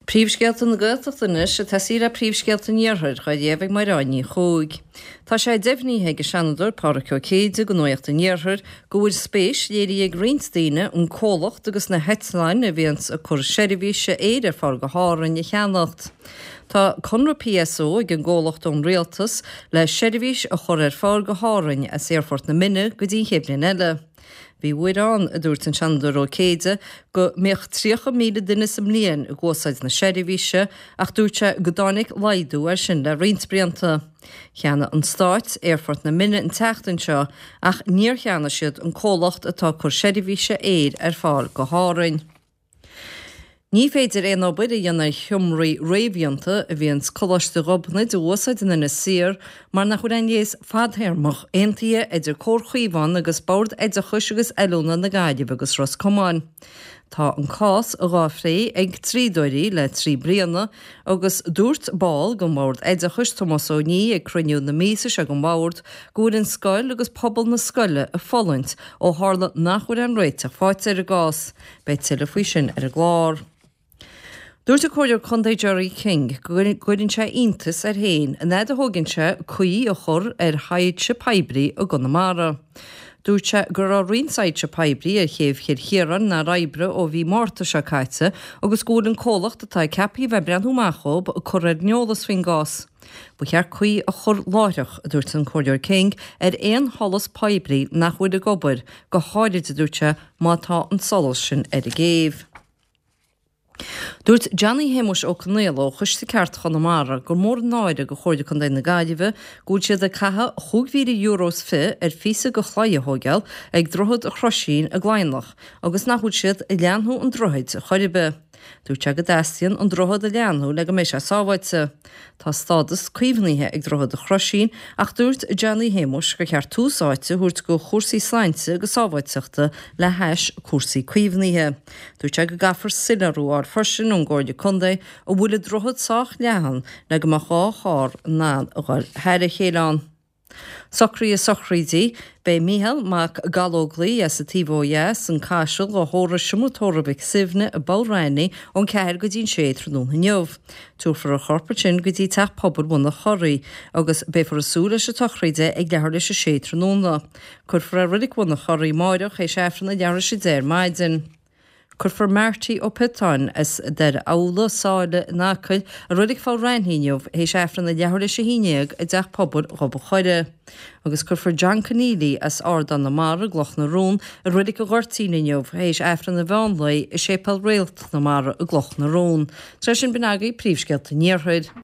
Príomhscealta na Gaeltachtanas a tasír a príomhscealta níorthir chuid éibh mairáinní chúig. Tá sé deimhníthe go seanadúir páracha céide go nuachta níorthir go bhfuil spéis léirí ag Greensteine an cólacht agus na headline a bhíons a chur seirbhíse éidir far go hárann i cheannacht. Tá conra PSO ag an ggólacht ón réaltas le seirbhís a chur ar far go hárann a séarfort na mine go dtí hebhlinn eile. Bhí bhuiirán a dúirt an seanadúir ó céide go méocht 3,000 duine sem líon a gcósaid na seirbhíse ach dúirte go dánig laidú ar sin le rionsbrianta. Cheanna an stáit éarfort na mine an teachtain seo ach níor cheanna siad an cólacht atá chur seirbhíse éir ar fáil go hárainn. Ní féidir é ábid a dhéanana thiomraí réimhionanta a bhíonn coláiste robna de uasaid in na sir mar nach chuir anéis fadthéirmach aontaithe idir cóirchaomháin agus bord éideachais agus eilúna na gaiideh agus Roscomáin. Tá an cás a gáfré ag trídóirí le 3 bliana agus dúirt báil go mbord éideachais Tomás O'Ní ag cruniú na mísa a go mbord gúir an scoil agus pobl na scoile a folaint ó hála nachhuiir an réiteach fáit ar a gás, beit tuile faoi sin ar a glár. Dúirt a cóidir Conde Jerry King gúirin se iontas ar héin a néad a thugann se chuí a chur ar haid se peibrí a Gunamara. Dúirt se gur á rionside se peibrí a chéobh chiaran na raibre ó bhí mórta se caite agus gúil an cólacht atá cepaí bheith breanthúachób a chur ar neolalas faoin gás. Bu chear chuí a chur láireach a dúirt an Cóidir King ar éon tholas peibrí nach chuid a gobar go háidir a dúirte mátá an solas sin ar a géibh. Dúirt Johnny Hamish ó Cnéal ó chuiste ceart Chonamara gur mór náide go chóide chun na gaiideh gúil siad a catha €20 fi ar físa go chláidethógeal ag drothad a chrosín a gláinlach agus nachúil siad i leanthú an droid a choiribe. Dúirt se go dastaíonn an drothad a leanthú le go mééis se sáhaite. Tá stádas cuimhníthe ag drothad a chrosín ach dúirt Johnny Hamish go chear túsáite thuirt go chósaí sláinte go sáhaiteachta le heis cuasaí cuimhníthe. Dúirt se go gafar sinarú ar forsin an Gcóide Conde ó bhfuil drothad sách lehan le go mar chár ná a gháil heir a chéán. Sochrídí be Míhal mac galóglaí as a tíbóhéas an caiisiil go thóra simutórabic sibne a báráinní ón ceir go dtín séadra nó neomh. Túfar a chorpa sin go dtí teach pobl buna choirí agus béfar a súla se tochríide ag leithir lei se séadra nóna. Chur a ridig buna choirí máireach é séfran na deara sé déir maidin. Chur for Marty ó Pitáin as der ála sáile nácail a rudig fá reinhíneomh é séfran na deithir lei se híineag a deach pobl rob choide. Agus chur for John Keneally as ardan na mara gloch na rún a rudig go gortíineomh hééis efran na bhánlaí i sépal réalt na mara a gloch na rún. Tre sin binagaí príomhscealta níorthaid.